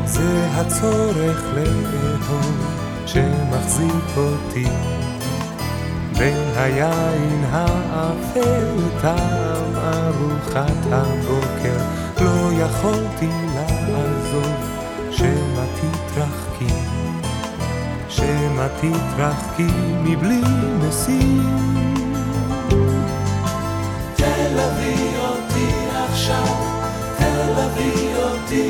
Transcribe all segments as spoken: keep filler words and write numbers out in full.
זה הצורך לאהוב שמחזיק אותי בין היין האפל טעם ארוחת הבוקר. לא יכולתי לעזוב שמא תתרחקי, שמא תתרחקי מבלי משים. תלווי אותי עכשיו, תלווי אותי,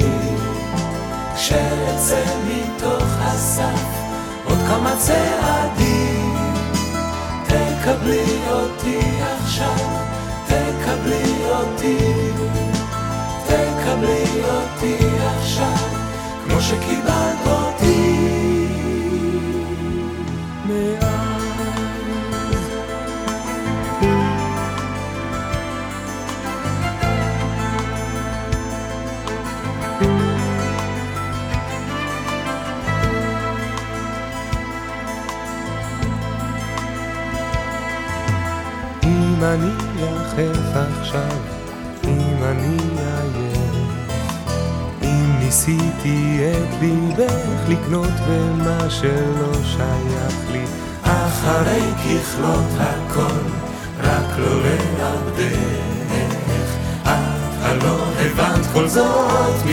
כשאצא מתוך הסף עוד כמה צעדים. תקבלי אותי עכשיו, תקבלי אותי, תקבלי אותי עכשיו, כמו שקיבלת אותי מאז. אם אני יחף עכשיו, אם אני עייף, אם ניסיתי את ליבך לקנות במה שלא שייך לי, אחרי ככלות הכל, רק לא לאבדך. את הלא הבנת כל זאת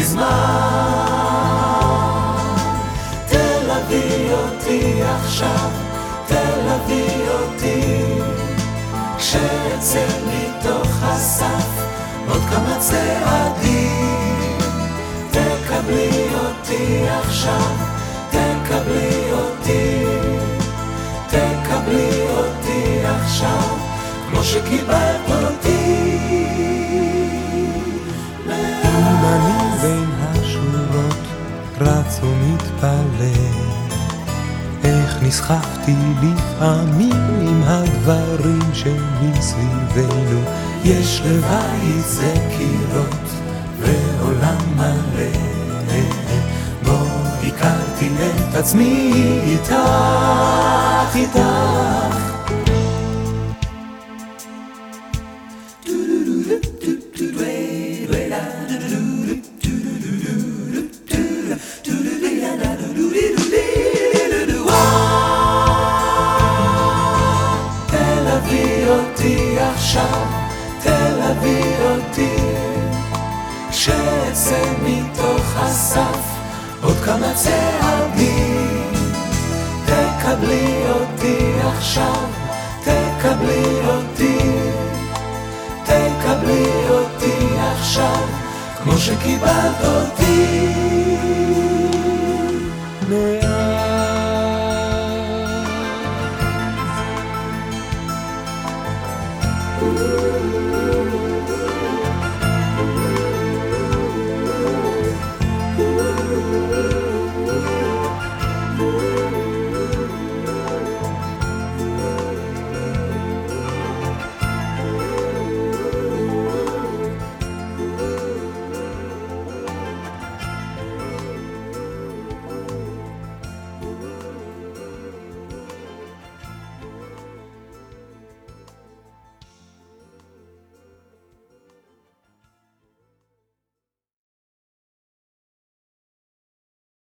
מזמן. תלווי אותי עכשיו, תלווי אותי, כשאצא מתוך הסף עוד כמה צעדים. תקבלי אותי עכשיו, תקבלי אותי, תקבלי אותי עכשיו, כמו שקיבלת אותי אם אני בין השורות רץ ומתפלל, איך נסחפתי לפעמים עם הדברים שמסביבנו. יש לבית זה קירות ועולם מלא, בו הכרתי את עצמי איתך, איתך. תלווי אותי עכשיו, תלווי אותי, כשאצא מתוך הסף עוד כמה צעדים. תקבלי אותי עכשיו, תקבלי אותי, תקבלי אותי עכשיו, כמו שקיבלת אותי